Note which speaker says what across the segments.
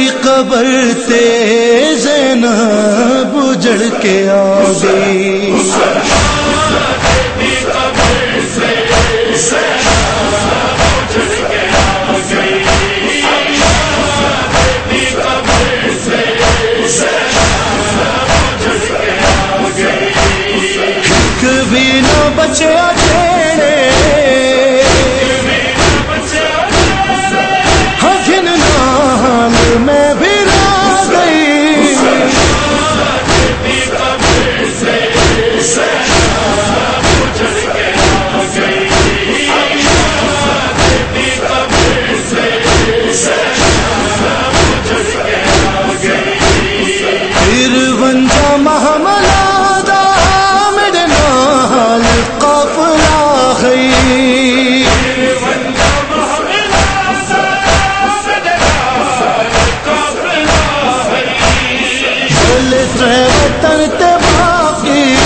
Speaker 1: قبر تے زینب اجڑ کے آ گئی، ایک بھی نہ بچیا تیرے ہن نال میں بھی را گئی، پھر ونجا محملہ دا میرے نال قافلہ گئی، وطن تے باقی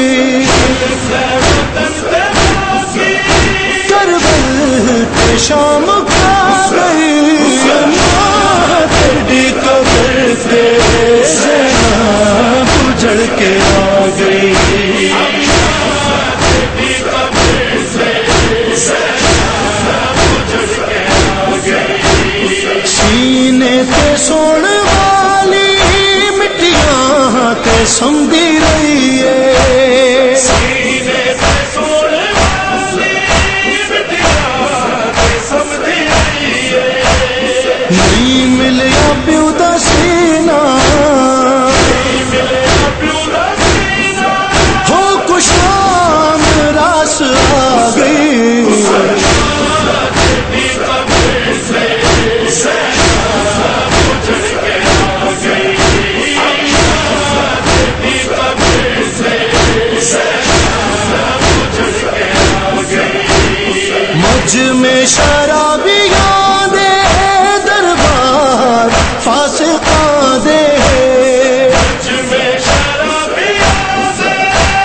Speaker 1: کربل تے شام کھا گئی، تیری قبر تے زینب اجڑ کے آ گئی، سینے تے سوڑ والی مٹیاں تے سمدھی رہی ہے، سینے تے سوڑ والی مٹیاں تے سمدھی رہی ہے، نہیں ملیا پیو دا سینہ ہو کشان راس آ گئی، مجھ میں شرابیاں دے دربار فاسقاں دے، مجھ میں شرابیاں دے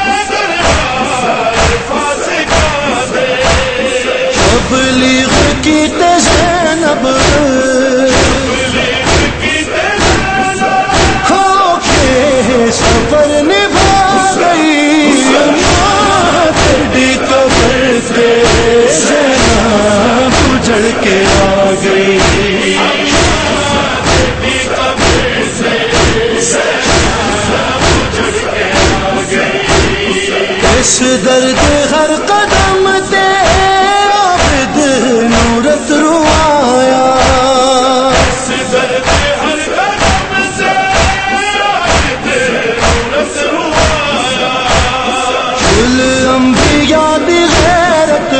Speaker 1: دربار فاسقاں دے، تبلیغ کی تے زینب ہو کے سفر نبھا گئی، تیری قبر تے اجڑ کے آ گئی، اس درد ہر قدم تے عابد نورت روایا، اس درد ہر قدم تے عابد نورت روایا، کل انبیاء دی غیرت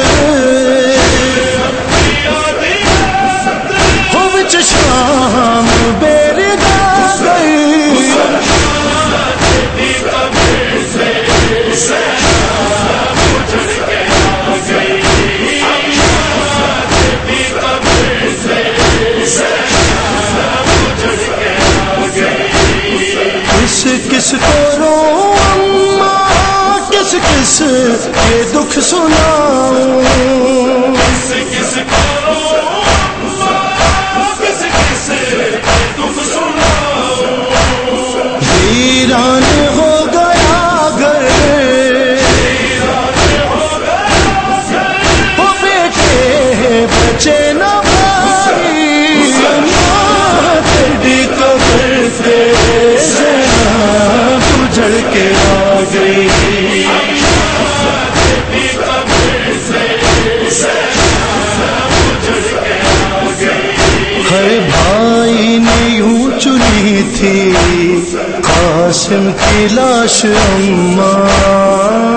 Speaker 1: شام بیردا گئی، کس کو رو اماں کس کس کے دکھ سناؤں، کس کس کو رو اماں کس کس کے دکھ سناؤں، ویران ہو گیا گھر وہ بیٹے بچے نہ بھائی، تیری قبر تے اجڑ کے آ گئی، ہر بھائی نے یوں چنی تھی قاسم کی لاش اماں،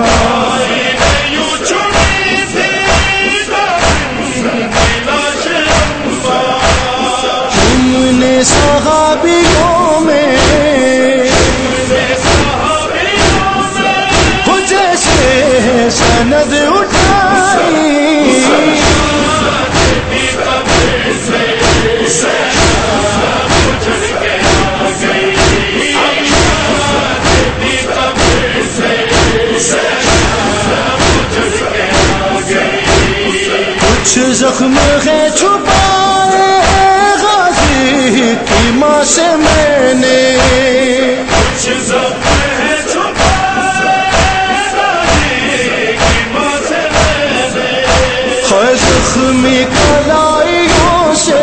Speaker 1: تم نے صحابیوں میں جیسے سند اٹھائی، کچھ زخم ہے چھپائے غازی کی ماں سے میں نے زخمی کلائیوں سے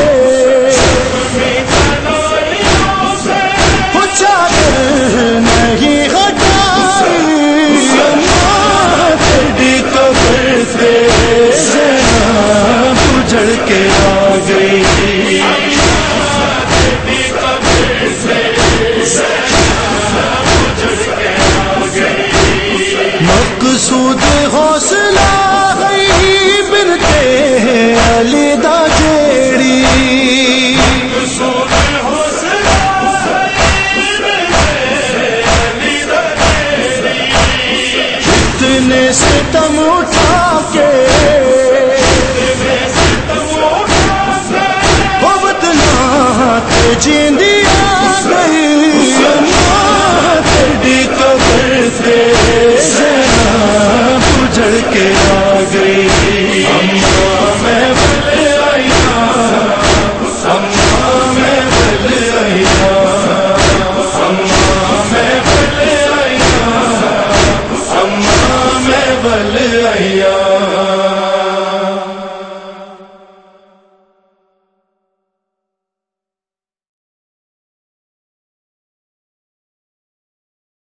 Speaker 1: چادر نہیں ہٹائی اماں تیری قبر سے زینب اجڑ کے آ گئی مقصود حوصلہ علی دا جیڑی اتنے ستم اٹھا کے وہ بدنات جیند